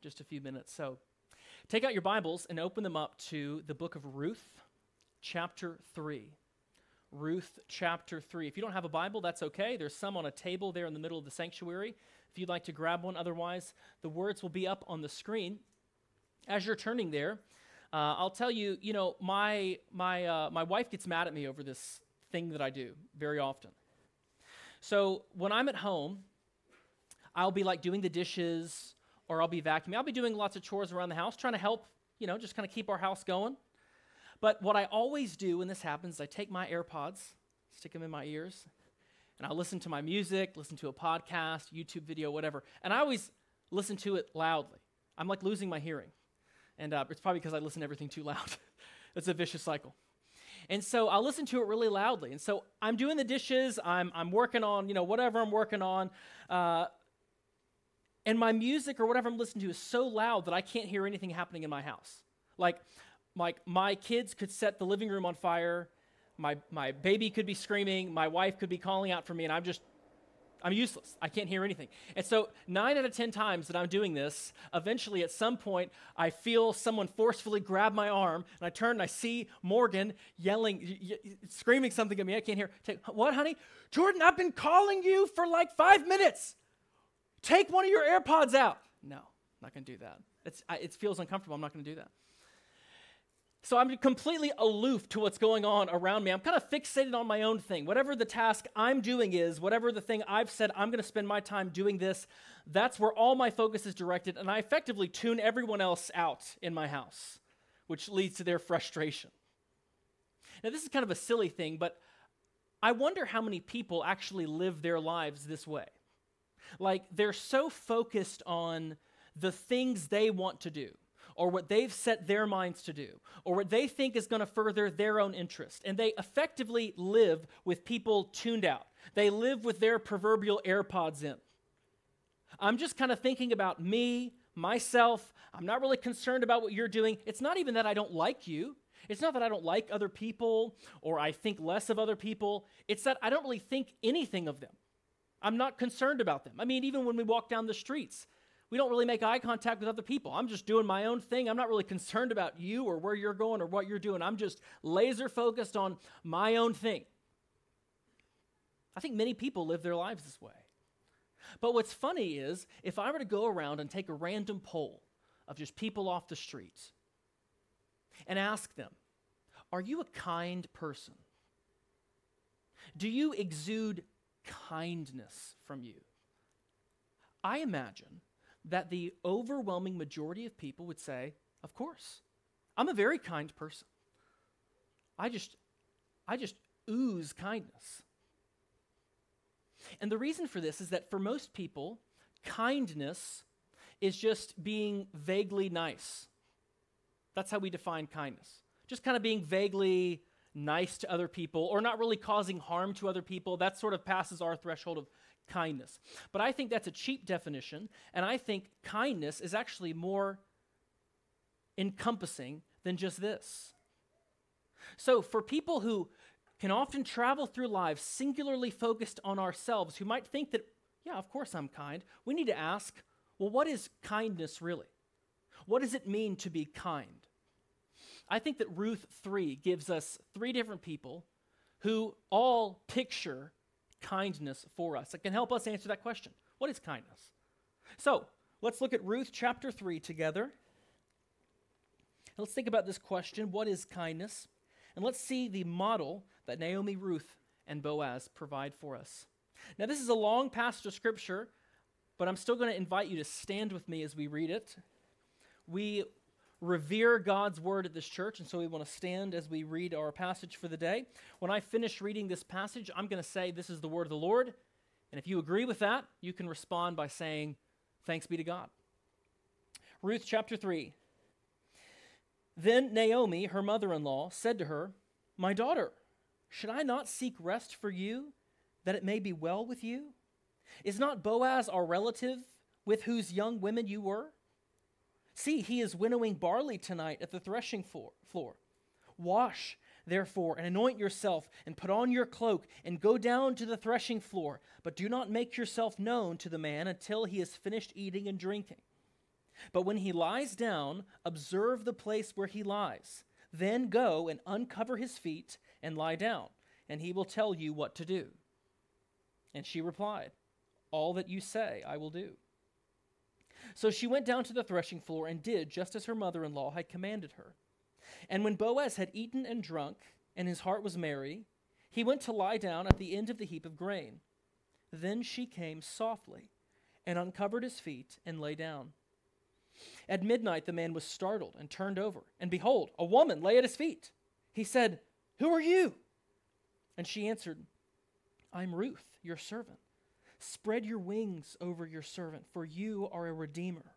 just a few minutes. So take out your Bibles and open them up to the book of Ruth, chapter 3. Ruth, chapter 3. If you don't have a Bible, that's okay. There's some on a table there in the middle of the sanctuary. If you'd like to grab one, otherwise, the words will be up on the screen. As you're turning there, I'll tell you, my wife gets mad at me over this thing that I do very often. So when I'm at home, I'll be like doing the dishes, or I'll be vacuuming. I'll be doing lots of chores around the house, trying to help, just kind of keep our house going. But what I always do when this happens, I take my AirPods, stick them in my ears, and I'll listen to my music, listen to a podcast, YouTube video, whatever. And I always listen to it loudly. I'm like losing my hearing. And it's probably because I listen to everything too loud. It's a vicious cycle. And so I'll listen to it really loudly. And so I'm doing the dishes, I'm working on, whatever I'm working on. And my music or whatever I'm listening to is so loud that I can't hear anything happening in my house. Like my kids could set the living room on fire, my baby could be screaming, my wife could be calling out for me, and I'm useless. I can't hear anything. And so 9 out of 10 times that I'm doing this, eventually at some point, I feel someone forcefully grab my arm, and I turn and I see Morgan yelling, screaming something at me. I can't hear. What, honey? Jordan, I've been calling you for like 5 minutes. Take one of your AirPods out. No, I'm not going to do that. It feels uncomfortable. I'm not going to do that. So I'm completely aloof to what's going on around me. I'm kind of fixated on my own thing. Whatever the task I'm doing is, whatever the thing I've said, I'm going to spend my time doing this. That's where all my focus is directed, and I effectively tune everyone else out in my house, which leads to their frustration. Now, this is kind of a silly thing, but I wonder how many people actually live their lives this way. Like, they're so focused on the things they want to do, or what they've set their minds to do, or what they think is going to further their own interest. And they effectively live with people tuned out. They live with their proverbial AirPods in. I'm just kind of thinking about me, myself. I'm not really concerned about what you're doing. It's not even that I don't like you. It's not that I don't like other people, or I think less of other people. It's that I don't really think anything of them. I'm not concerned about them. I mean, even when we walk down the streets, we don't really make eye contact with other people. I'm just doing my own thing. I'm not really concerned about you or where you're going or what you're doing. I'm just laser focused on my own thing. I think many people live their lives this way. But what's funny is, if I were to go around and take a random poll of just people off the streets and ask them, are you a kind person? Do you exude kindness from you? I imagine that the overwhelming majority of people would say, of course, I'm a very kind person. I just ooze kindness. And the reason for this is that for most people, kindness is just being vaguely nice. That's how we define kindness. Just kind of being vaguely nice to other people, or not really causing harm to other people. That sort of passes our threshold of kindness. But I think that's a cheap definition, and I think kindness is actually more encompassing than just this. So for people who can often travel through life singularly focused on ourselves, who might think that, yeah, of course I'm kind, we need to ask, well, what is kindness really? What does it mean to be kind? I think that Ruth 3 gives us 3 different people who all picture kindness for us. It can help us answer that question. What is kindness? So let's look at Ruth chapter 3 together. Let's think about this question, what is kindness? And let's see the model that Naomi, Ruth, and Boaz provide for us. Now, this is a long passage of scripture, but I'm still going to invite you to stand with me as we read it. We revere God's word at this church, and so we want to stand as we read our passage for the day. When I finish reading this passage, I'm going to say, this is the word of the Lord, and if you agree with that, you can respond by saying, thanks be to God. Ruth chapter 3. Then Naomi, her mother-in-law, said to her, my daughter, should I not seek rest for you, that it may be well with you? Is not Boaz our relative, with whose young women you were? See, he is winnowing barley tonight at the threshing floor. Wash, therefore, and anoint yourself, and put on your cloak, and go down to the threshing floor, but do not make yourself known to the man until he has finished eating and drinking. But when he lies down, observe the place where he lies. Then go and uncover his feet and lie down, and he will tell you what to do." And she replied, "All that you say I will do." So she went down to the threshing floor and did just as her mother-in-law had commanded her. And when Boaz had eaten and drunk, and his heart was merry, he went to lie down at the end of the heap of grain. Then she came softly and uncovered his feet and lay down. At midnight the man was startled and turned over, and behold, a woman lay at his feet. He said, "Who are you?" And she answered, "I'm Ruth, your servant. Spread your wings over your servant, for you are a redeemer."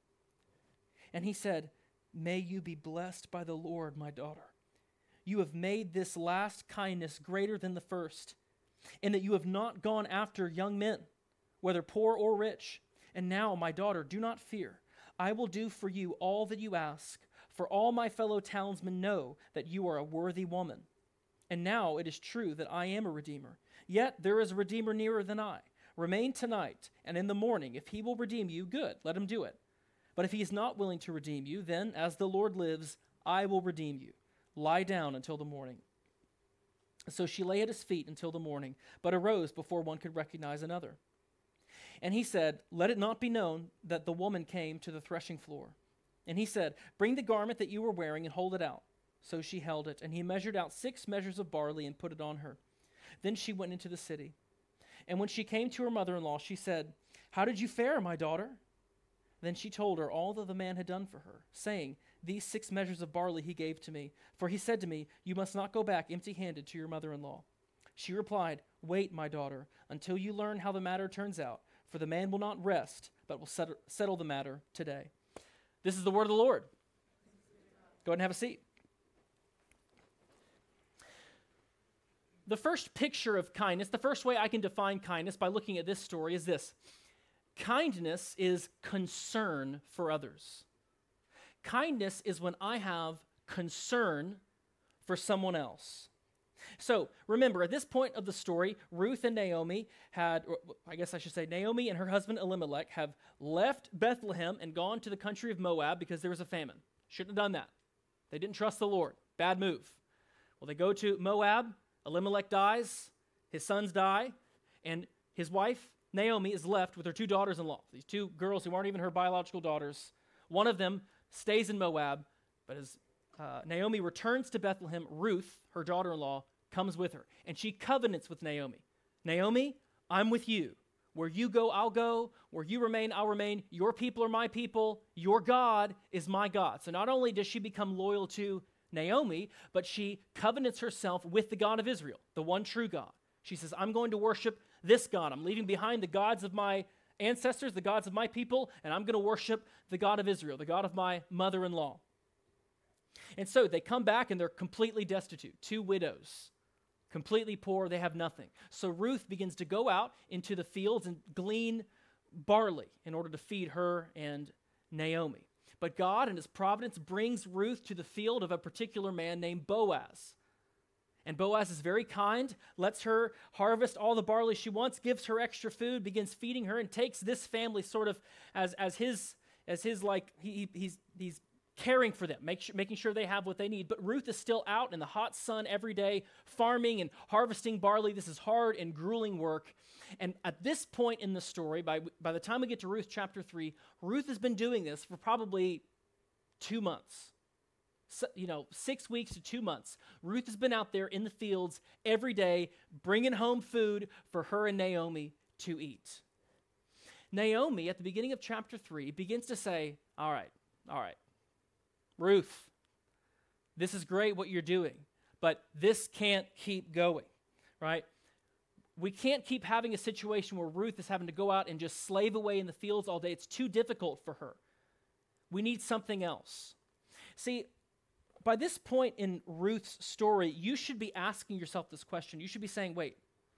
And he said, "May you be blessed by the Lord, my daughter. You have made this last kindness greater than the first, in that you have not gone after young men, whether poor or rich. And now, my daughter, do not fear. I will do for you all that you ask, for all my fellow townsmen know that you are a worthy woman. And now it is true that I am a redeemer. Yet there is a redeemer nearer than I. Remain tonight, and in the morning, if he will redeem you, good, let him do it. But if he is not willing to redeem you, then, as the Lord lives, I will redeem you. Lie down until the morning." So she lay at his feet until the morning, but arose before one could recognize another. And he said, "Let it not be known that the woman came to the threshing floor." And he said, "Bring the garment that you were wearing and hold it out." So she held it, and he measured out 6 measures of barley and put it on her. Then she went into the city. And when she came to her mother-in-law, she said, "How did you fare, my daughter?" Then she told her all that the man had done for her, saying, "These 6 measures of barley he gave to me, for he said to me, 'You must not go back empty-handed to your mother-in-law.' She replied, 'Wait, my daughter, until you learn how the matter turns out, for the man will not rest, but will settle the matter today.'" This is the word of the Lord. Go ahead and have a seat. The first picture of kindness, the first way I can define kindness by looking at this story is this. Kindness is concern for others. Kindness is when I have concern for someone else. So remember, at this point of the story, Ruth and Naomi Naomi and her husband Elimelech have left Bethlehem and gone to the country of Moab because there was a famine. Shouldn't have done that. They didn't trust the Lord. Bad move. Well, they go to Moab. Elimelech dies, his sons die, and his wife, Naomi, is left with her 2 daughters-in-law, these 2 girls who aren't even her biological daughters. One of them stays in Moab, but as Naomi returns to Bethlehem, Ruth, her daughter-in-law, comes with her, and she covenants with Naomi. "Naomi, I'm with you. Where you go, I'll go. Where you remain, I'll remain. Your people are my people. Your God is my God." So not only does she become loyal to Naomi, but she covenants herself with the God of Israel, the one true God. She says, "I'm going to worship this God. I'm leaving behind the gods of my ancestors, the gods of my people, and I'm going to worship the God of Israel, the God of my mother-in-law." And so they come back and they're completely destitute, 2 widows, completely poor, they have nothing. So Ruth begins to go out into the fields and glean barley in order to feed her and Naomi. But God in his providence brings Ruth to the field of a particular man named Boaz. And Boaz is very kind, lets her harvest all the barley she wants, gives her extra food, begins feeding her, and takes this family sort of as his like he's caring for them, making sure they have what they need. But Ruth is still out in the hot sun every day, farming and harvesting barley. This is hard and grueling work. And at this point in the story, by the time we get to Ruth chapter 3, Ruth has been doing this for probably 2 months. 6 weeks to 2 months. Ruth has been out there in the fields every day, bringing home food for her and Naomi to eat. Naomi, at the beginning of chapter 3, begins to say, all right, Ruth, this is great what you're doing, but this can't keep going, right? We can't keep having a situation where Ruth is having to go out and just slave away in the fields all day. It's too difficult for her. We need something else. See, by this point in Ruth's story, you should be asking yourself this question. You should be saying, wait,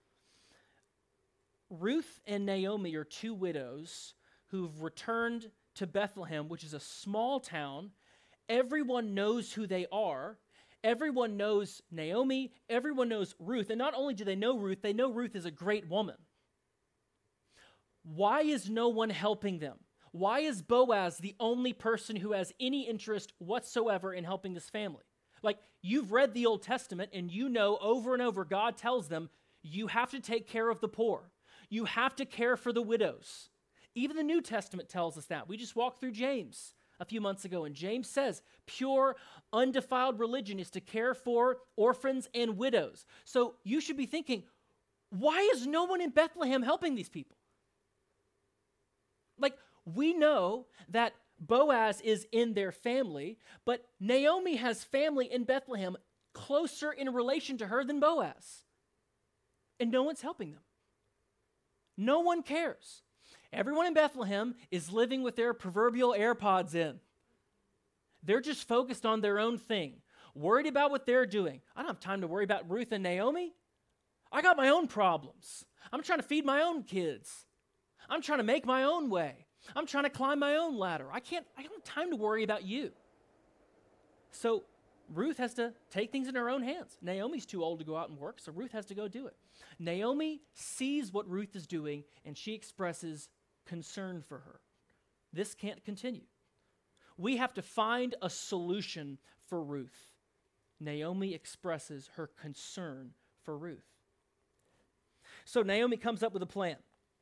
Ruth and Naomi are 2 widows who've returned to Bethlehem, which is a small town. Everyone knows who they are. Everyone knows Naomi. Everyone knows Ruth. And not only do they know Ruth is a great woman. Why is no one helping them? Why is Boaz the only person who has any interest whatsoever in helping this family? Like, you've read the Old Testament and you know over and over God tells them, you have to take care of the poor. You have to care for the widows. Even the New Testament tells us that. We just walked through James a few months ago, and James says pure, undefiled religion is to care for orphans and widows. So you should be thinking, why is no one in Bethlehem helping these people? Like, we know that Boaz is in their family, but Naomi has family in Bethlehem closer in relation to her than Boaz. And no one's helping them. No one cares. Everyone in Bethlehem is living with their proverbial AirPods in. They're just focused on their own thing, worried about what they're doing. I don't have time to worry about Ruth and Naomi. I got my own problems. I'm trying to feed my own kids. I'm trying to make my own way. I'm trying to climb my own ladder. I don't have time to worry about you. So Ruth has to take things in her own hands. Naomi's too old to go out and work, so Ruth has to go do it. Naomi sees what Ruth is doing, and she expresses concern for her. This can't continue. We have to find a solution for Ruth. Naomi expresses her concern for Ruth. So Naomi comes up with a plan.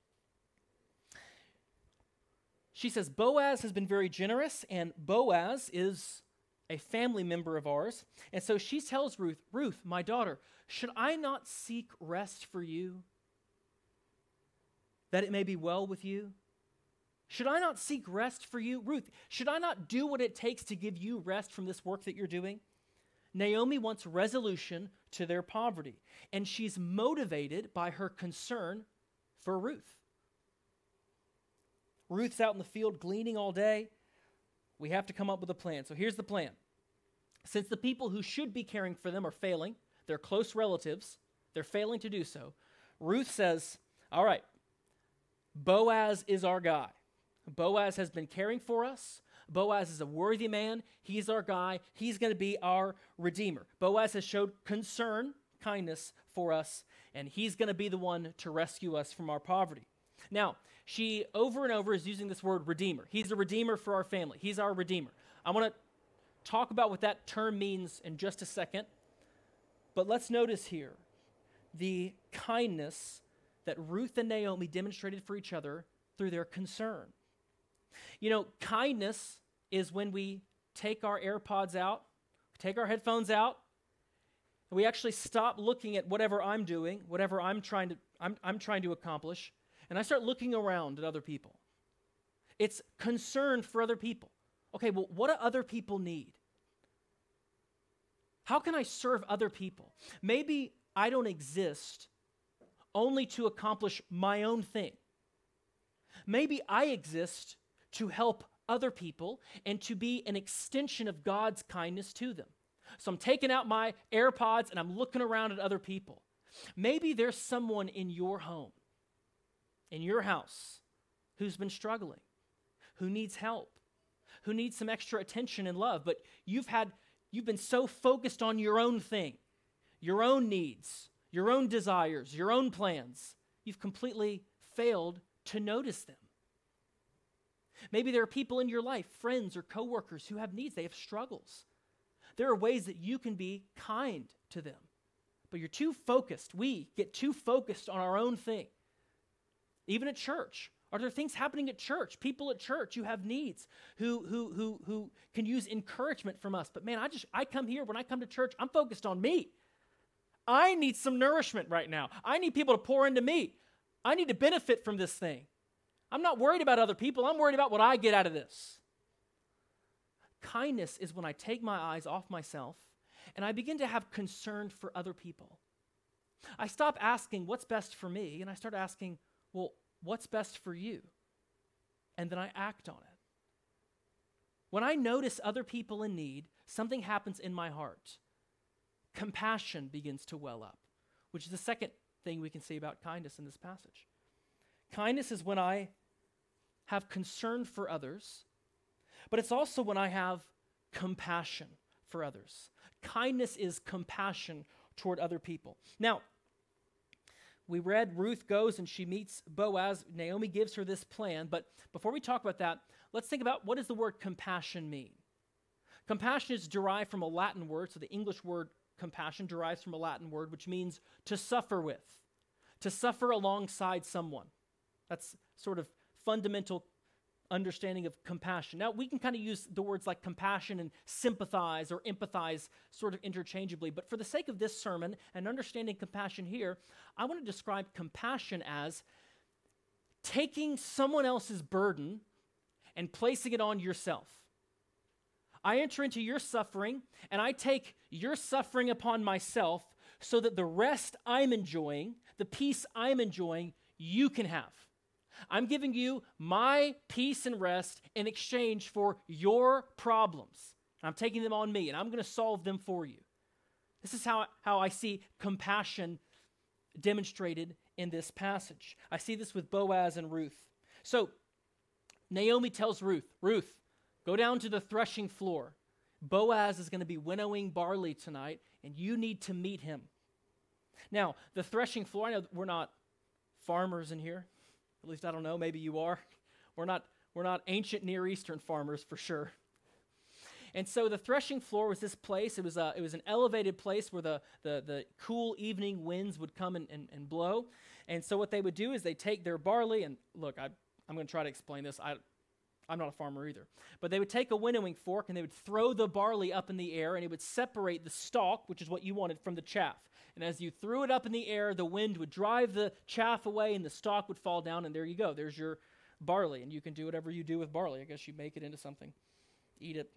She says, Boaz has been very generous, and Boaz is a family member of ours. And so she tells Ruth, Ruth, my daughter, should I not seek rest for you, that it may be well with you? Should I not seek rest for you? Ruth, should I not do what it takes to give you rest from this work that you're doing? Naomi wants resolution to their poverty, and she's motivated by her concern for Ruth. Ruth's out in the field gleaning all day. We have to come up with a plan. So here's the plan. Since the people who should be caring for them are failing, they're close relatives, they're failing to do so, Ruth says, all right, Boaz is our guy. Boaz has been caring for us. Boaz is a worthy man. He's our guy. He's going to be our redeemer. Boaz has showed concern, kindness for us, and he's going to be the one to rescue us from our poverty. Now, she over and over is using this word redeemer. He's a redeemer for our family. He's our redeemer. I want to talk about what that term means in just a second, but let's notice here the kindness that Ruth and Naomi demonstrated for each other through their concern. You know, kindness is when we take our AirPods out, take our headphones out, and we actually stop looking at whatever I'm doing, whatever I'm trying to accomplish, and I start looking around at other people. It's concern for other people. Okay, well, what do other people need? How can I serve other people? Maybe I don't exist only to accomplish my own thing. Maybe I exist to help other people and to be an extension of God's kindness to them. So I'm taking out my AirPods and I'm looking around at other people. Maybe there's someone in your home, in your house, who's been struggling, who needs help, who needs some extra attention and love, but you've been so focused on your own thing, your own needs, your own desires, your own plans, you've completely failed to notice them. Maybe there are people in your life, friends or coworkers, who have needs, they have struggles. There are ways that you can be kind to them, but you're too focused. We get too focused on our own thing. Even at church, are there things happening at church? People at church who have needs, who can use encouragement from us. But man, I come here, when I come to church, I'm focused on me. I need some nourishment right now. I need people to pour into me. I need to benefit from this thing. I'm not worried about other people. I'm worried about what I get out of this. Kindness is when I take my eyes off myself and I begin to have concern for other people. I stop asking what's best for me and I start asking, well, what's best for you? And then I act on it. When I notice other people in need, something happens in my heart. Compassion begins to well up, which is the second thing we can see about kindness in this passage. Kindness is when I have concern for others, but it's also when I have compassion for others. Kindness is compassion toward other people. Now, we read Ruth goes and she meets Boaz. Naomi gives her this plan. But before we talk about that, let's think about, what does the word compassion mean? Compassion is derived from a Latin word. So the English word compassion derives from a Latin word, which means to suffer with, to suffer alongside someone. That's sort of fundamental understanding of compassion. Now, we can kind of use the words like compassion and sympathize or empathize sort of interchangeably, but for the sake of this sermon and understanding compassion here, I want to describe compassion as taking someone else's burden and placing it on yourself. I enter into your suffering and I take your suffering upon myself so that the rest I'm enjoying, the peace I'm enjoying, you can have. I'm giving you my peace and rest in exchange for your problems. I'm taking them on me, and I'm going to solve them for you. This is how I see compassion demonstrated in this passage. I see this with Boaz and Ruth. So Naomi tells Ruth, Ruth, go down to the threshing floor. Boaz is going to be winnowing barley tonight, and you need to meet him. Now, the threshing floor, I know we're not farmers in here. At least I don't know, maybe you are. We're not ancient Near Eastern farmers for sure. And so the threshing floor was this place. It was an elevated place where the cool evening winds would come and blow. And so what they would do is they take their barley, and look, I'm going to try to explain this. I'm not a farmer either. But they would take a winnowing fork and they would throw the barley up in the air, and it would separate the stalk, which is what you wanted, from the chaff. And as you threw it up in the air, the wind would drive the chaff away and the stalk would fall down, and there you go. There's your barley, and you can do whatever you do with barley. I guess you make it into something. Eat it.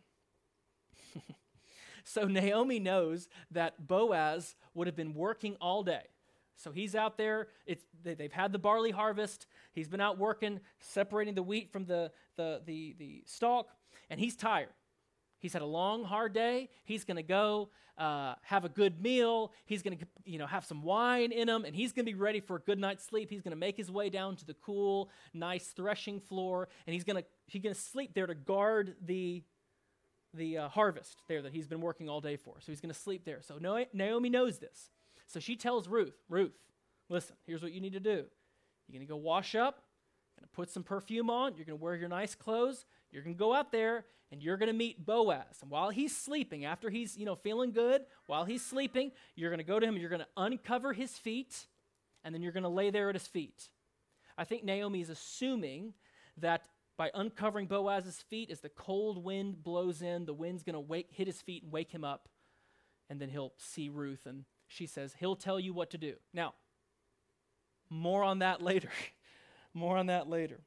So Naomi knows that Boaz would have been working all day. So he's out there. They've had the barley harvest. He's been out working, separating the wheat from the stalk, and he's tired. He's had a long, hard day. He's going to go have a good meal. He's going to have some wine in him, and he's going to be ready for a good night's sleep. He's going to make his way down to the cool, nice threshing floor, and he's going to sleep there to guard the harvest there that he's been working all day for. So he's going to sleep there. So Naomi knows this. So she tells Ruth, listen, here's what you need to do. You're going to go wash up, you're going to put some perfume on, you're going to wear your nice clothes, you're going to go out there, and you're going to meet Boaz. And while he's sleeping, after he's feeling good, while he's sleeping, you're going to go to him, and you're going to uncover his feet, and then you're going to lay there at his feet. I think Naomi is assuming that by uncovering Boaz's feet, as the cold wind blows in, the wind's going to hit his feet and wake him up, and then he'll see Ruth, and she says, he'll tell you what to do. Now, more on that later. More on that later.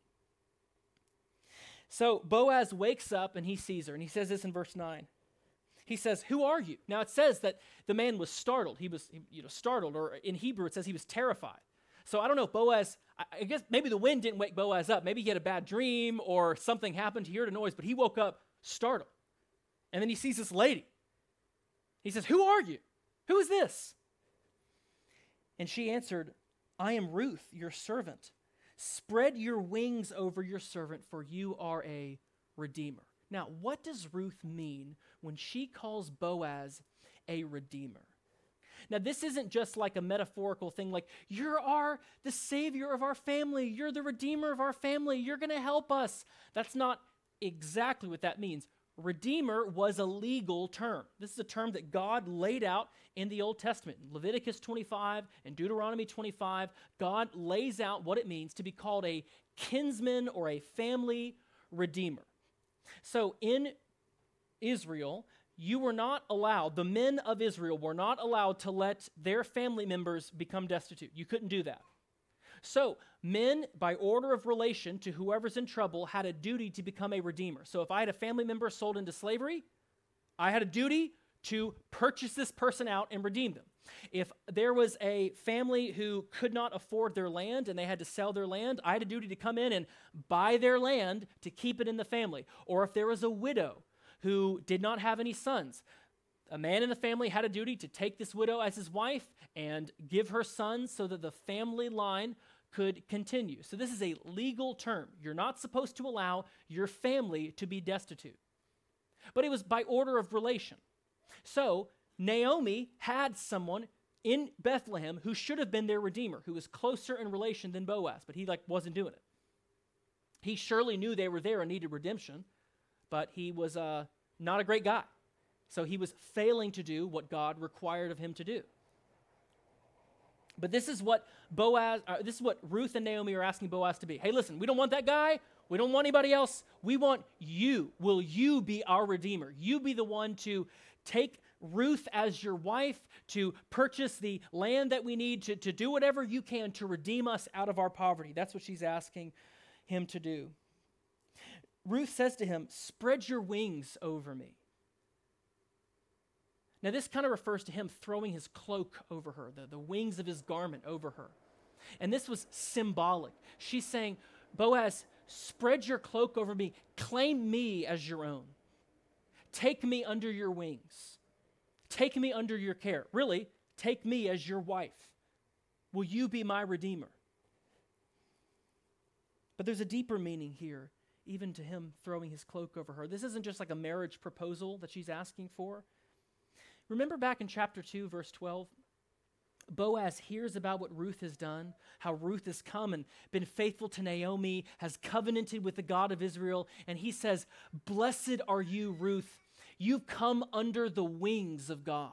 So Boaz wakes up and he sees her, and he says this in verse 9. He says, who are you? Now it says that the man was startled. He was startled, or in Hebrew it says he was terrified. So I don't know if Boaz, I guess maybe the wind didn't wake Boaz up. Maybe he had a bad dream or something happened, he heard a noise, but he woke up startled. And then he sees this lady. He says, who are you? Who is this? And she answered, I am Ruth, your servant. Spread your wings over your servant, for you are a redeemer. Now, what does Ruth mean when she calls Boaz a redeemer? Now, this isn't just like a metaphorical thing like, you're the savior of our family. You're the redeemer of our family. You're going to help us. That's not exactly what that means. Redeemer was a legal term. This is a term that God laid out in the Old Testament. In Leviticus 25 and Deuteronomy 25, God lays out what it means to be called a kinsman or a family redeemer. So in Israel, the men of Israel were not allowed to let their family members become destitute. You couldn't do that. So men, by order of relation to whoever's in trouble, had a duty to become a redeemer. So if I had a family member sold into slavery, I had a duty to purchase this person out and redeem them. If there was a family who could not afford their land and they had to sell their land, I had a duty to come in and buy their land to keep it in the family. Or if there was a widow who did not have any sons, a man in the family had a duty to take this widow as his wife and give her sons so that the family line could continue. So this is a legal term. You're not supposed to allow your family to be destitute. But it was by order of relation. So Naomi had someone in Bethlehem who should have been their redeemer, who was closer in relation than Boaz, but he wasn't doing it. He surely knew they were there and needed redemption, but he was not a great guy. So he was failing to do what God required of him to do. But this is what Ruth and Naomi are asking Boaz to be. Hey, listen, we don't want that guy. We don't want anybody else. We want you. Will you be our redeemer? You be the one to take Ruth as your wife, to purchase the land that we need, to do whatever you can to redeem us out of our poverty. That's what she's asking him to do. Ruth says to him, spread your wings over me. Now, this kind of refers to him throwing his cloak over her, the wings of his garment over her. And this was symbolic. She's saying, Boaz, spread your cloak over me. Claim me as your own. Take me under your wings. Take me under your care. Really, take me as your wife. Will you be my redeemer? But there's a deeper meaning here, even to him throwing his cloak over her. This isn't just like a marriage proposal that she's asking for. Remember back in chapter 2, verse 12? Boaz hears about what Ruth has done, how Ruth has come and been faithful to Naomi, has covenanted with the God of Israel, and he says, blessed are you, Ruth. You've come under the wings of God.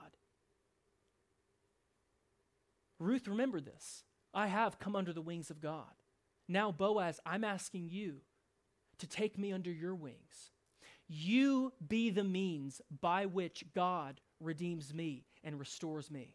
Ruth, remember this. I have come under the wings of God. Now, Boaz, I'm asking you to take me under your wings. You be the means by which God redeems me and restores me.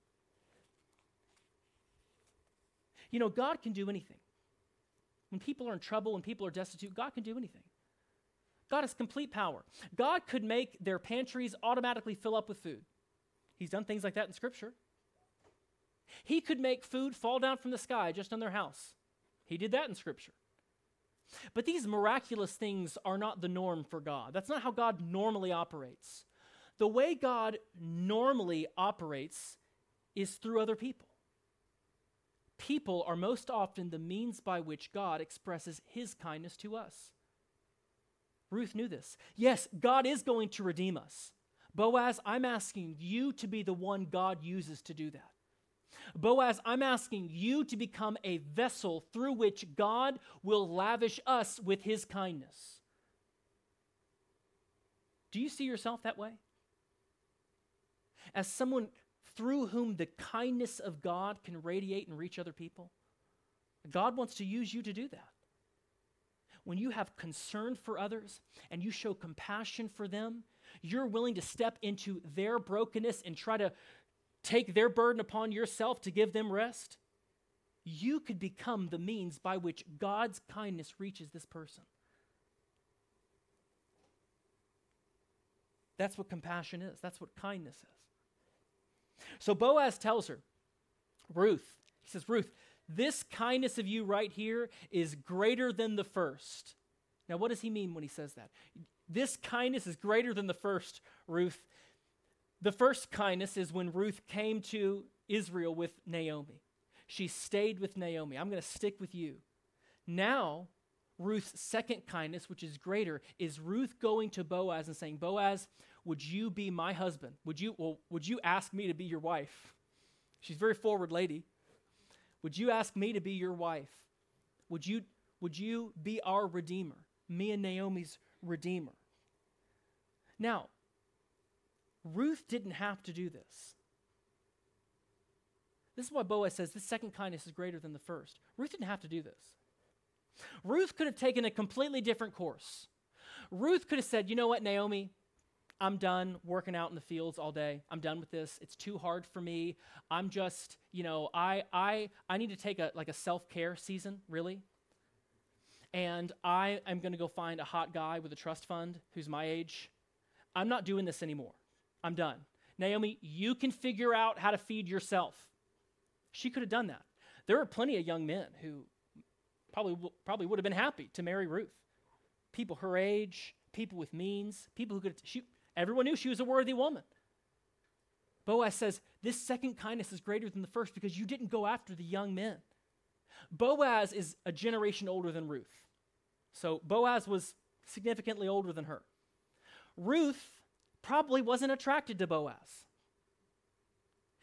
You know, God can do anything. When people are in trouble, when people are destitute, God can do anything. God has complete power. God could make their pantries automatically fill up with food. He's done things like that in Scripture. He could make food fall down from the sky just on their house. He did that in Scripture. But these miraculous things are not the norm for God. That's not how God normally operates. The way God normally operates is through other people. People are most often the means by which God expresses his kindness to us. Ruth knew this. Yes, God is going to redeem us. Boaz, I'm asking you to be the one God uses to do that. Boaz, I'm asking you to become a vessel through which God will lavish us with his kindness. Do you see yourself that way? As someone through whom the kindness of God can radiate and reach other people? God wants to use you to do that. When you have concern for others and you show compassion for them, you're willing to step into their brokenness and try to take their burden upon yourself to give them rest. You could become the means by which God's kindness reaches this person. That's what compassion is. That's what kindness is. So Boaz tells her, Ruth, he says, Ruth, this kindness of you right here is greater than the first. Now, what does he mean when he says that? This kindness is greater than the first, Ruth. The first kindness is when Ruth came to Israel with Naomi. She stayed with Naomi. I'm going to stick with you. Now, Ruth's second kindness, which is greater, is Ruth going to Boaz and saying, Boaz, would you be my husband? Would you ask me to be your wife? She's a very forward lady. Would you ask me to be your wife? Would you be our redeemer? Me and Naomi's redeemer. Now, Ruth didn't have to do this. This is why Boaz says this second kindness is greater than the first. Ruth didn't have to do this. Ruth could have taken a completely different course. Ruth could have said, you know what, Naomi, I'm done working out in the fields all day. I'm done with this. It's too hard for me. I'm just, I need to take a self-care season, really. And I am going to go find a hot guy with a trust fund who's my age. I'm not doing this anymore. I'm done. Naomi, you can figure out how to feed yourself. She could have done that. There are plenty of young men who probably would have been happy to marry Ruth. People her age, people with means, people who could, everyone knew she was a worthy woman. Boaz says, this second kindness is greater than the first because you didn't go after the young men. Boaz is a generation older than Ruth. So Boaz was significantly older than her. Ruth probably wasn't attracted to Boaz.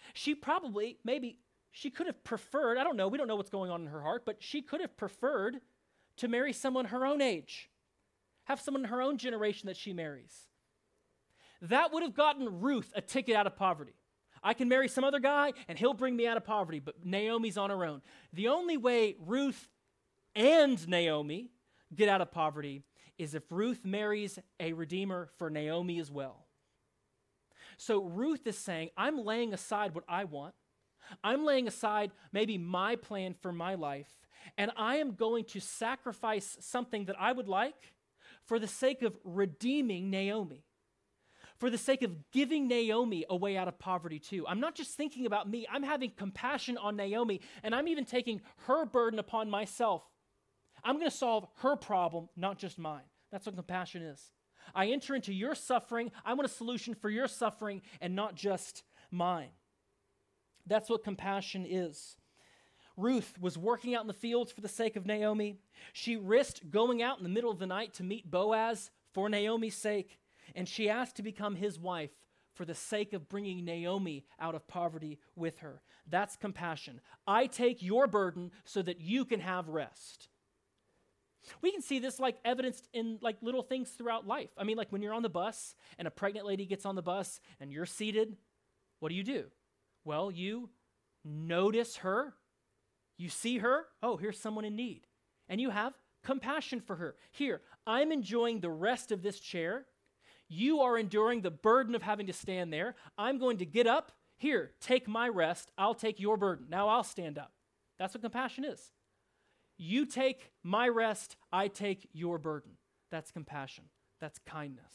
She probably, maybe, she could have preferred, I don't know, we don't know what's going on in her heart, but she could have preferred to marry someone her own age, have someone in her own generation that she marries. That would have gotten Ruth a ticket out of poverty. I can marry some other guy and he'll bring me out of poverty, but Naomi's on her own. The only way Ruth and Naomi get out of poverty is if Ruth marries a redeemer for Naomi as well. So Ruth is saying, I'm laying aside what I want. I'm laying aside maybe my plan for my life, and I am going to sacrifice something that I would like for the sake of redeeming Naomi, for the sake of giving Naomi a way out of poverty too. I'm not just thinking about me. I'm having compassion on Naomi, and I'm even taking her burden upon myself. I'm going to solve her problem, not just mine. That's what compassion is. I enter into your suffering. I want a solution for your suffering and not just mine. That's what compassion is. Ruth was working out in the fields for the sake of Naomi. She risked going out in the middle of the night to meet Boaz for Naomi's sake, and she asked to become his wife for the sake of bringing Naomi out of poverty with her. That's compassion. I take your burden so that you can have rest. We can see this like evidenced in like little things throughout life. I mean, like when you're on the bus and a pregnant lady gets on the bus and you're seated, what do? Well, you notice her. You see her. Oh, here's someone in need. And you have compassion for her. Here, I'm enjoying the rest of this chair. You are enduring the burden of having to stand there. I'm going to get up. Here, take my rest. I'll take your burden. Now I'll stand up. That's what compassion is. You take my rest, I take your burden. That's compassion. That's kindness.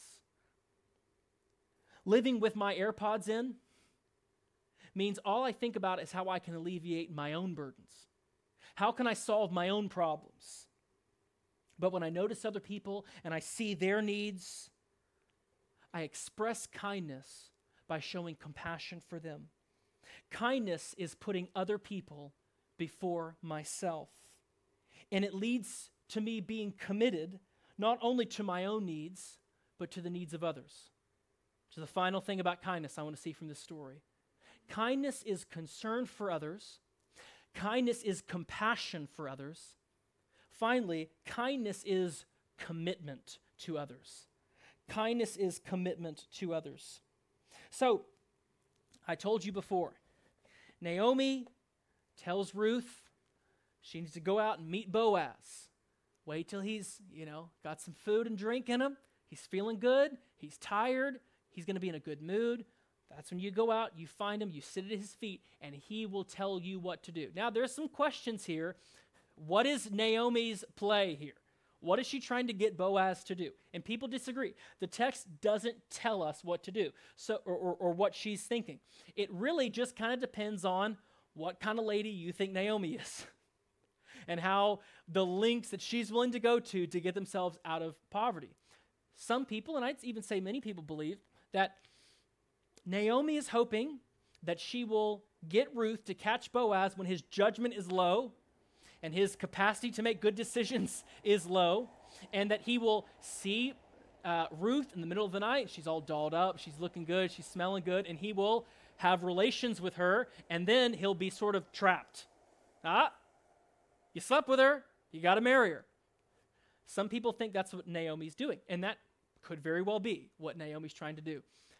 Living with my AirPods in means all I think about is how I can alleviate my own burdens. How can I solve my own problems? But when I notice other people and I see their needs, I express kindness by showing compassion for them. Kindness is putting other people before myself. And it leads to me being committed not only to my own needs, but to the needs of others. Which is the final thing about kindness I want to see from this story. Kindness is concern for others. Kindness is compassion for others. Finally, kindness is commitment to others. Kindness is commitment to others. So, I told you before, Naomi tells Ruth she needs to go out and meet Boaz. Wait till he's, got some food and drink in him. He's feeling good. He's tired. He's going to be in a good mood. That's when you go out, you find him, you sit at his feet, and he will tell you what to do. Now, there's some questions here. What is Naomi's play here? What is she trying to get Boaz to do? And people disagree. The text doesn't tell us what to do, or what she's thinking. It really just kind of depends on what kind of lady you think Naomi is and how the lengths that she's willing to go to get themselves out of poverty. Some people, and I'd even say many people, believe that Naomi is hoping that she will get Ruth to catch Boaz when his judgment is low and his capacity to make good decisions is low, and that he will see Ruth in the middle of the night. She's all dolled up, she's looking good, she's smelling good, and he will have relations with her, and then he'll be sort of trapped. You slept with her, you got to marry her. Some people think that's what Naomi's doing, and that could very well be what Naomi's trying to do.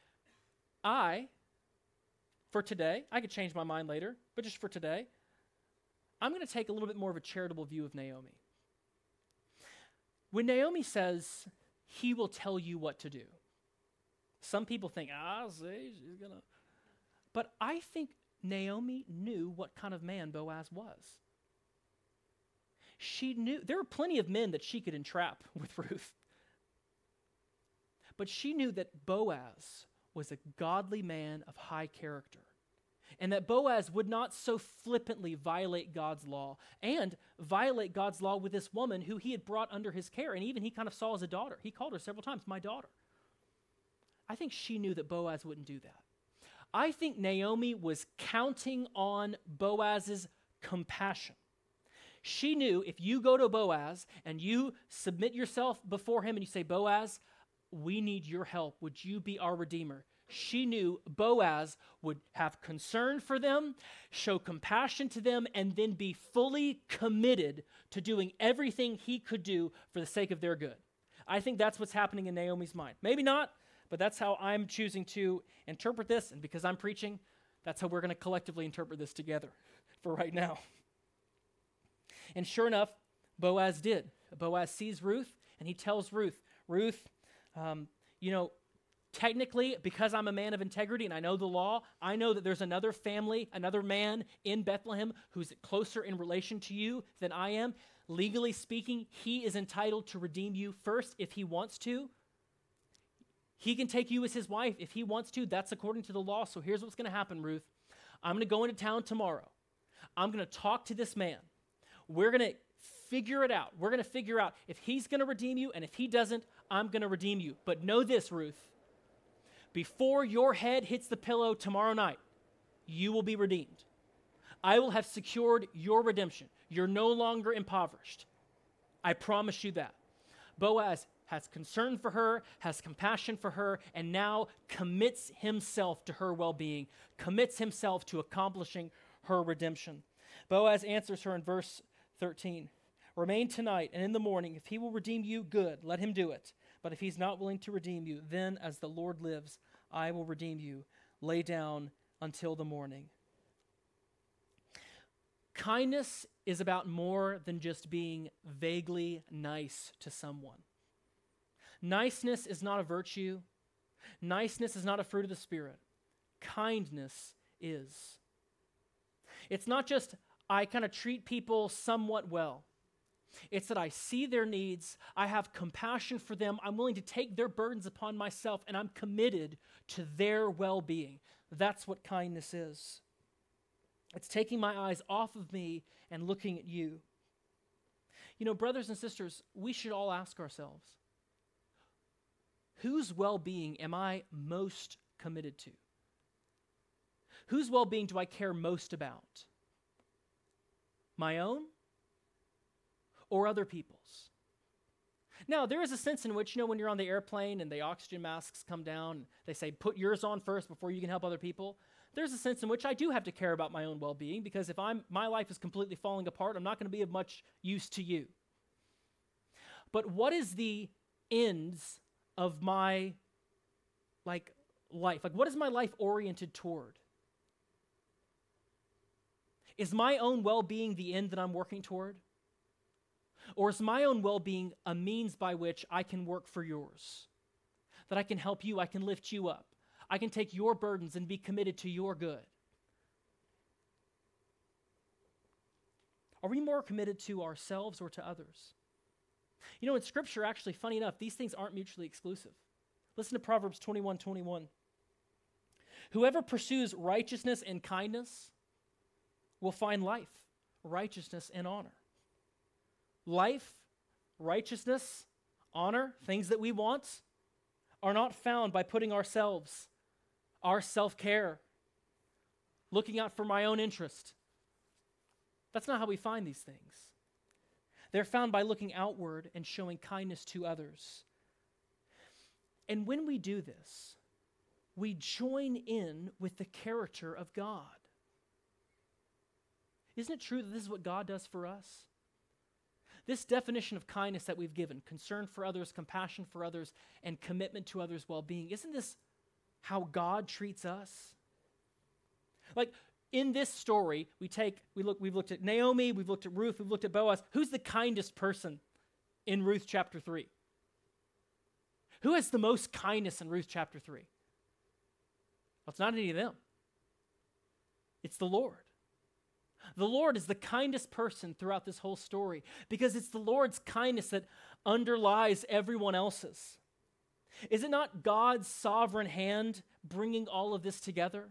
For today, I could change my mind later, but just for today, I'm going to take a little bit more of a charitable view of Naomi. When Naomi says, he will tell you what to do, some people think, see, she's going to. But I think Naomi knew what kind of man Boaz was. She knew, there were plenty of men that she could entrap with Ruth. But she knew that Boaz was a godly man of high character, and that Boaz would not so flippantly violate God's law and violate God's law with this woman who he had brought under his care, and even he kind of saw as a daughter. He called her several times, my daughter. I think she knew that Boaz wouldn't do that. I think Naomi was counting on Boaz's compassion. She knew if you go to Boaz and you submit yourself before him and you say, Boaz, we need your help. Would you be our redeemer? she knew Boaz would have concern for them, show compassion to them, and then be fully committed to doing everything he could do for the sake of their good. I think that's what's happening in Naomi's mind. Maybe not, but that's how I'm choosing to interpret this, and because I'm preaching, that's how we're going to collectively interpret this together for right now. And sure enough, Boaz did. Boaz sees Ruth, and he tells Ruth, technically, because I'm a man of integrity and I know the law, I know that there's another family, another man in Bethlehem who's closer in relation to you than I am. Legally speaking, he is entitled to redeem you first if he wants to. He can take you as his wife if he wants to. That's according to the law. So here's what's going to happen, Ruth. I'm going to go into town tomorrow. I'm going to talk to this man. We're going to figure it out. We're going to figure out if he's going to redeem you, and if he doesn't, I'm going to redeem you. But know this, Ruth. Before your head hits the pillow tomorrow night, you will be redeemed. I will have secured your redemption. You're no longer impoverished. I promise you that. Boaz has concern for her, has compassion for her, and now commits himself to her well-being, commits himself to accomplishing her redemption. Boaz answers her in verse 13. Remain tonight, and in the morning, if he will redeem you, good, let him do it. But if he's not willing to redeem you, then as the Lord lives, I will redeem you. Lay down until the morning. Kindness is about more than just being vaguely nice to someone. Niceness is not a virtue. Niceness is not a fruit of the Spirit. Kindness is. It's not just I kind of treat people somewhat well. It's that I see their needs, I have compassion for them, I'm willing to take their burdens upon myself, and I'm committed to their well-being. That's what kindness is. It's taking my eyes off of me and looking at you. You know, brothers and sisters, we should all ask ourselves, whose well-being am I most committed to? Whose well-being do I care most about? My own or other people's? Now, there is a sense in which, when you're on the airplane and the oxygen masks come down, they say, put yours on first before you can help other people. There's a sense in which I do have to care about my own well-being, because if my life is completely falling apart, I'm not going to be of much use to you. But what is the ends of my life? What is my life oriented toward? Is my own well-being the end that I'm working toward? Or is my own well-being a means by which I can work for yours? That I can help you, I can lift you up. I can take your burdens and be committed to your good. Are we more committed to ourselves or to others? In Scripture, actually, funny enough, these things aren't mutually exclusive. Listen to Proverbs 21:21. Whoever pursues righteousness and kindness will find life, righteousness, and honor. Life, righteousness, honor, things that we want, are not found by putting ourselves, our self-care, looking out for my own interest. That's not how we find these things. They're found by looking outward and showing kindness to others. And when we do this, we join in with the character of God. Isn't it true that this is what God does for us? This definition of kindness that we've given, concern for others, compassion for others, and commitment to others' well-being, isn't this how God treats us? In this story, we've looked at Naomi, we've looked at Ruth, we've looked at Boaz. Who's the kindest person in Ruth chapter 3? Who has the most kindness in Ruth chapter 3? Well, it's not any of them. It's the Lord. The Lord is the kindest person throughout this whole story, because it's the Lord's kindness that underlies everyone else's. Is it not God's sovereign hand bringing all of this together?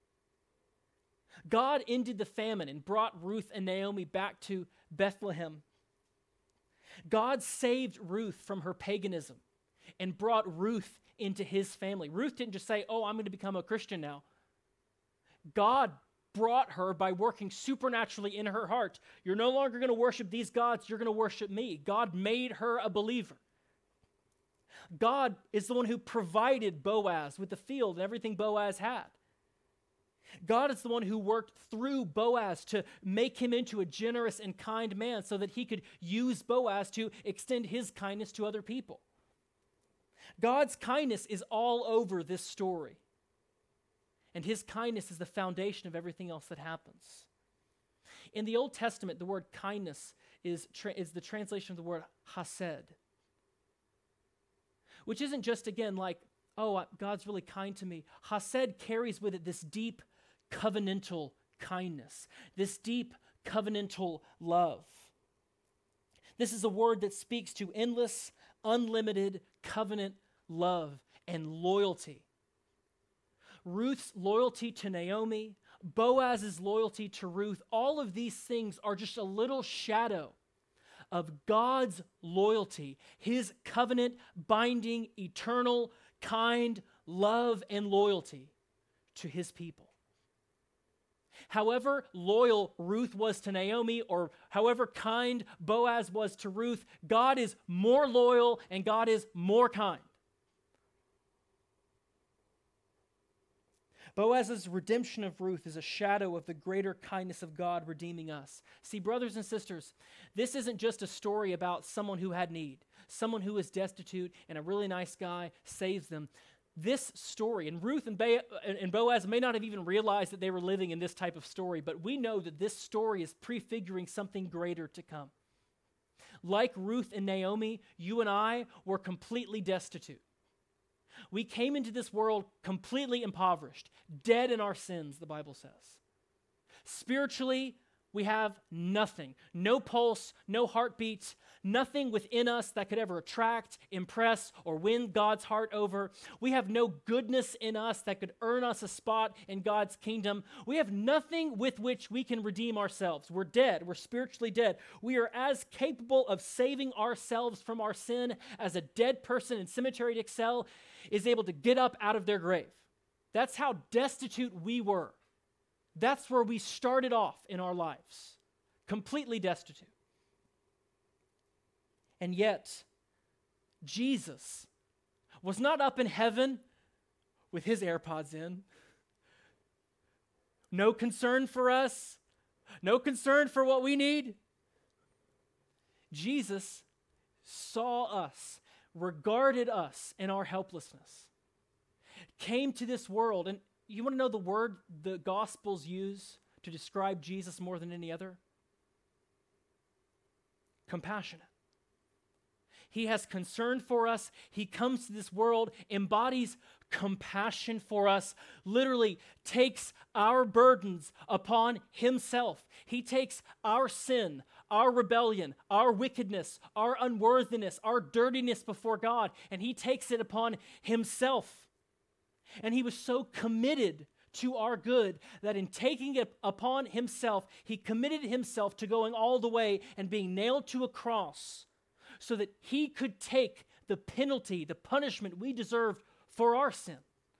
God ended the famine and brought Ruth and Naomi back to Bethlehem. God saved Ruth from her paganism and brought Ruth into his family. Ruth didn't just say, I'm going to become a Christian now. God brought her by working supernaturally in her heart. You're no longer going to worship these gods, you're going to worship me. God made her a believer. God is the one who provided Boaz with the field and everything Boaz had. God is the one who worked through Boaz to make him into a generous and kind man so that he could use Boaz to extend his kindness to other people. God's kindness is all over this story. And his kindness is the foundation of everything else that happens. In the Old Testament, the word kindness is the translation of the word hesed, which isn't just, again, like, oh, God's really kind to me. Hesed carries with it this deep covenantal kindness, this deep covenantal love. This is a word that speaks to endless, unlimited covenant love and loyalty. Ruth's loyalty to Naomi, Boaz's loyalty to Ruth, all of these things are just a little shadow of God's loyalty, his covenant binding, eternal, kind love and loyalty to his people. However loyal Ruth was to Naomi, or however kind Boaz was to Ruth, God is more loyal and God is more kind. Boaz's redemption of Ruth is a shadow of the greater kindness of God redeeming us. See, brothers and sisters, this isn't just a story about someone who had need, someone who is destitute, and a really nice guy saves them. This story, and Ruth and Boaz may not have even realized that they were living in this type of story, but we know that this story is prefiguring something greater to come. Like Ruth and Naomi, you and I were completely destitute. We came into this world completely impoverished, dead in our sins, the Bible says. Spiritually, we have nothing. No pulse, no heartbeat, nothing within us that could ever attract, impress, or win God's heart over. We have no goodness in us that could earn us a spot in God's kingdom. We have nothing with which we can redeem ourselves. We're dead. We're spiritually dead. We are as capable of saving ourselves from our sin as a dead person in Cemetery to Excel is able to get up out of their grave. That's how destitute we were. That's where we started off in our lives, completely destitute. And yet, Jesus was not up in heaven with his AirPods in. No concern for us, no concern for what we need. Jesus saw us, regarded us in our helplessness, came to this world, and you want to know the word the Gospels use to describe Jesus more than any other? Compassionate. He has concern for us. He comes to this world, embodies compassion for us, literally takes our burdens upon himself. He takes our sin, our rebellion, our wickedness, our unworthiness, our dirtiness before God, and he takes it upon himself. And he was so committed to our good that in taking it upon himself, he committed himself to going all the way and being nailed to a cross so that he could take the penalty, the punishment we deserved for our sin.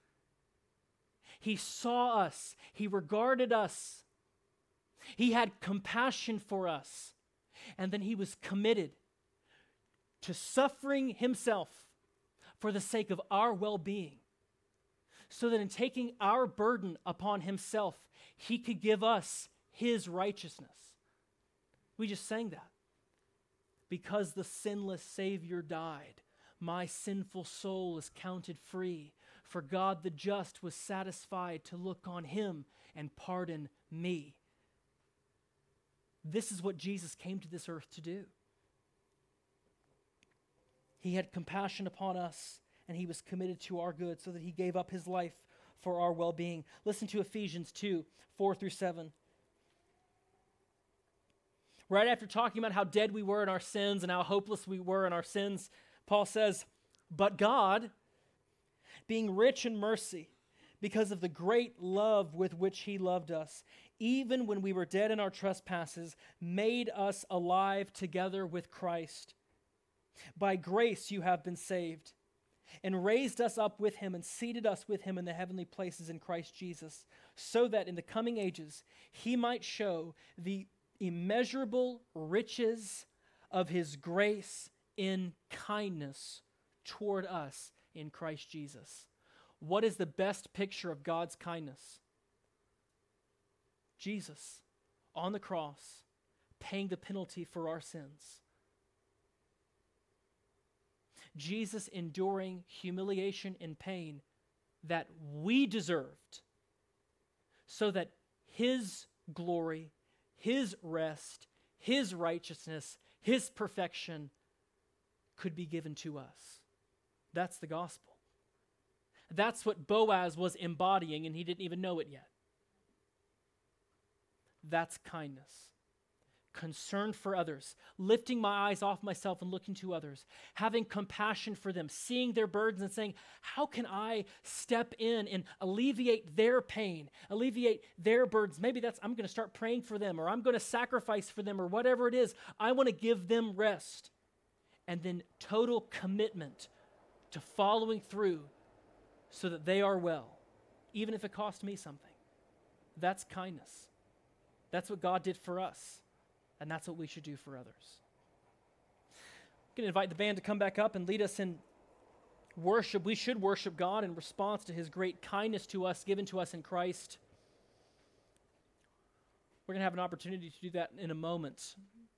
He saw us. He regarded us. He had compassion for us. And then he was committed to suffering himself for the sake of our well-being, so that in taking our burden upon himself, he could give us his righteousness. We just sang that. Because the sinless Savior died, my sinful soul is counted free. For God the just was satisfied to look on him and pardon me. This is what Jesus came to this earth to do. He had compassion upon us, and he was committed to our good so that he gave up his life for our well-being. Listen to Ephesians 2, 4-7. Right after talking about how dead we were in our sins and how hopeless we were in our sins, Paul says, "But God, being rich in mercy, because of the great love with which he loved us, even when we were dead in our trespasses, made us alive together with Christ. By grace you have been saved, and raised us up with him and seated us with him in the heavenly places in Christ Jesus, so that in the coming ages he might show the immeasurable riches of his grace in kindness toward us in Christ Jesus. What is the best picture of God's kindness? Jesus on the cross, paying the penalty for our sins. Jesus enduring humiliation and pain that we deserved, so that his glory, his rest, his righteousness, his perfection could be given to us. That's the gospel. That's what Boaz was embodying, and he didn't even know it yet. That's kindness. Concern for others, lifting my eyes off myself and looking to others, having compassion for them, seeing their burdens and saying, how can I step in and alleviate their pain, alleviate their burdens? Maybe I'm going to start praying for them, or I'm going to sacrifice for them, or whatever it is. I want to give them rest. And then total commitment to following through so that they are well, even if it costs me something. That's kindness. That's what God did for us. And that's what we should do for others. I'm going to invite the band to come back up and lead us in worship. We should worship God in response to his great kindness to us, given to us in Christ. We're going to have an opportunity to do that in a moment.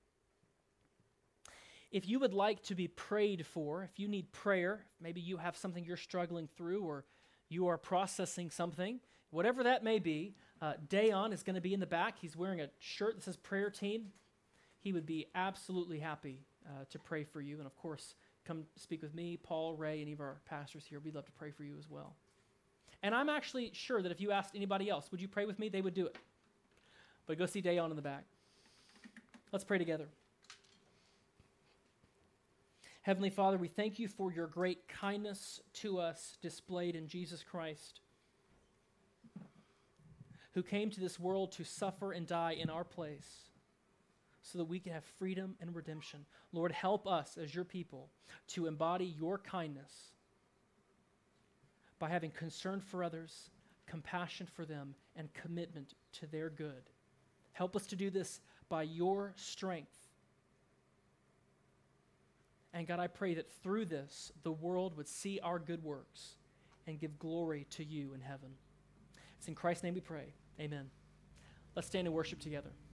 If you would like to be prayed for, if you need prayer, maybe you have something you're struggling through, or you are processing something, whatever that may be, Dayon is going to be in the back. He's wearing a shirt that says prayer team. He would be absolutely happy to pray for you. And of course, come speak with me, Paul, Ray, any of our pastors here. We'd love to pray for you as well. And I'm actually sure that if you asked anybody else, would you pray with me? They would do it. But go see Dayon in the back. Let's pray together. Heavenly Father, we thank you for your great kindness to us displayed in Jesus Christ, who came to this world to suffer and die in our place so that we can have freedom and redemption. Lord, help us as your people to embody your kindness by having concern for others, compassion for them, and commitment to their good. Help us to do this by your strength. And God, I pray that through this, the world would see our good works and give glory to you in heaven. It's in Christ's name we pray. Amen. Let's stand and worship together.